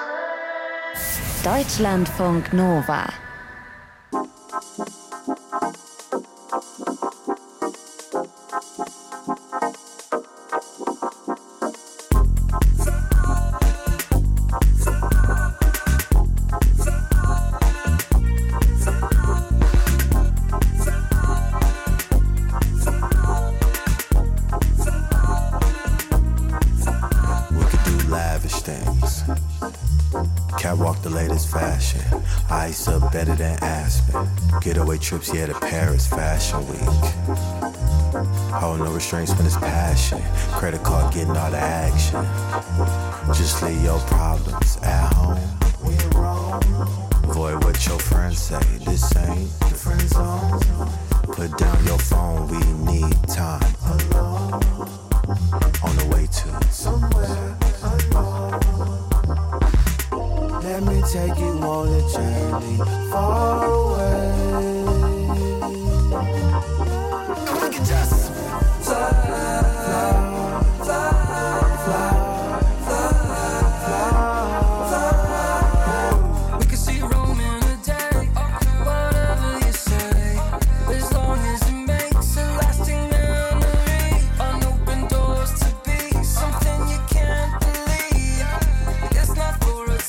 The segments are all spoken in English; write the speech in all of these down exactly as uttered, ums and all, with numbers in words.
Deutschlandfunk Nova. Ice up better than Aspen. Getaway trips, yeah, to Paris Fashion Week. Hold no restraints when it's passion. Credit card getting all the action. Just leave your problems at home. We in Rome. Avoid what your friends say. This ain't the friend zone. Put down your phone, we need time alone. On the way to somewhere unknown. Let me take you on a journey far away. We can just fly, fly, fly, fly, fly, fly. We can see Rome in a day, whatever you say, as long as it makes a lasting memory. Unopened doors to be something you can't believe. It's not for us.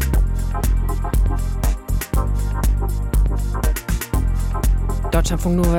Deutschlandfunk Nova